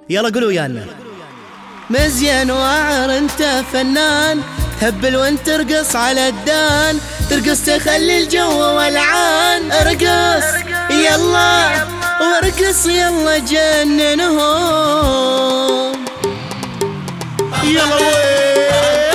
يلا قولوا ويانا. مزيان واعر انت فنان، هبل وانت ترقص على الدان، ترقص تخلي الجو ولعان. ارقص يلا وارقص يلا جننهم. يلا وين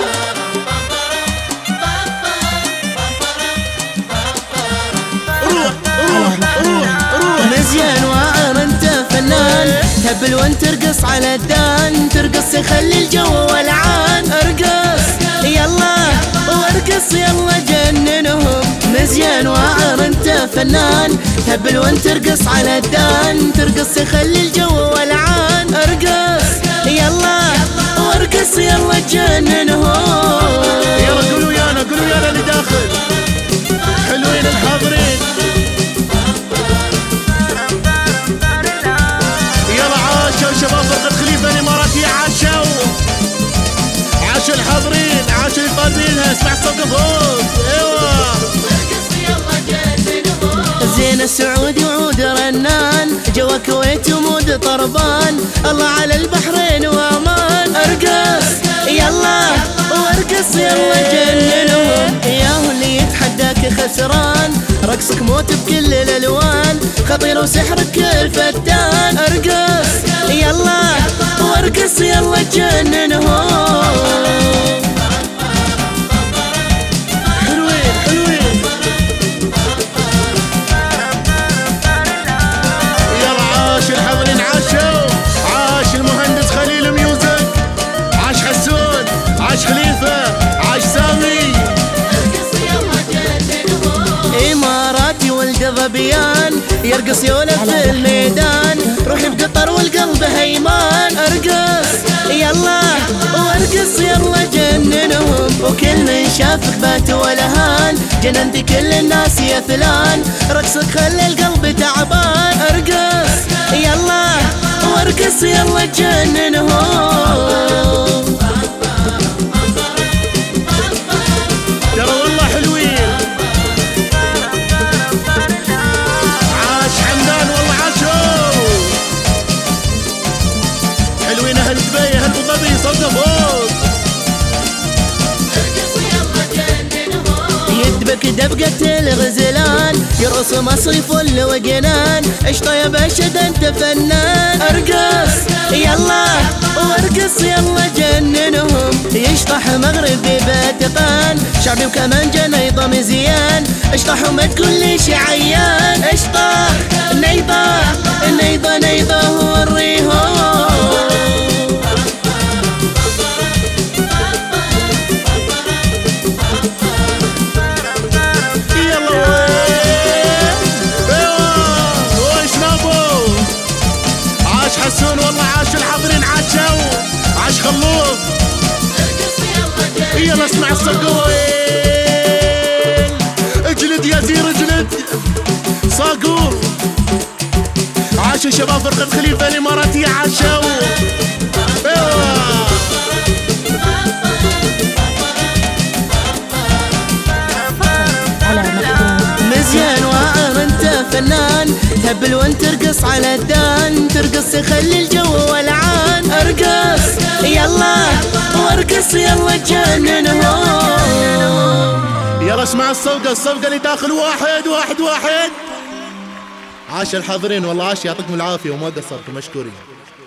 روح روح روح روح. مزيان واعر انت فنان، هبل وانت ترقص على الدان، ترقص تخلي الجو ولعان. ارقص يلا وارقص يلا جننهم. مزيان واعر انت فنان، هبل وانت ترقص على الدان، ترقص تخلي الجو ولعان. ارقص يلا وارقص يلا جننهم. يلا قولوا ويانا قولوا ويانا اللي داخل حلوين الحاضرين. يلا عاشوا شباب فرقة خليفة الإماراتية، عاشوا عاشوا الحاضرين، عاشوا القادرينها. اسمع الصوت فوق. ايوه زين السعودي وعود رنان، جوا كويت ومود طربان، الله على البحرين وامان. ارقص يلا وارقص يلا جننهم. ياهو اللي يتحداك خسران، رقصك موت بكل الالوان، خطير وسحرك الفتان. ارقص يلا وارقص يلا جننهم. عاش خليفة عاش سامي. إماراتي ولد ظبيان، يرقص يولف في الميدان، روحي بقطر والقلب هيمان. ارقص يلا وارقص يلا جننهم. وكل من شافك بات ولهان، جننتي كل الناس يا فلان، رقصك خلي القلب تعبان. ارقص يلا وارقص يلا جننهم. اهل دبي اهل ابو ظبي صوته فوق. يدبك دبقة الغزلان، يرقص مصري فل وجنان، اشطى يا باشا ده انت فنان. ارقص يلا وارقص يلا جننهم. يشطح مغربي باتقان، شعبي وكمان جنيضة مزيان، اشطح وما تقوليش عيان. اشطح نيضة نيضة نيضة هو الريهون. حسون والله عاش الحاضرين، عاشوا عاش خلوص. يلا اسمع الصقوين، اجلد يا زير اجلد صاقور. عاشوا شباب فرقة خليفة الإماراتية، عاشوا. مزيان واعر انت فنان، تهبل وانت ترقص على الدان، ترقص تخلي الجو ولعان. ارقص يلا وارقص يلا جننهم. يلا اسمع الصفقة اللي داخل. واحد واحد واحد. عاش الحاضرين والله عاش، يعطيكم العافية وما قصرتوا، مشكورين.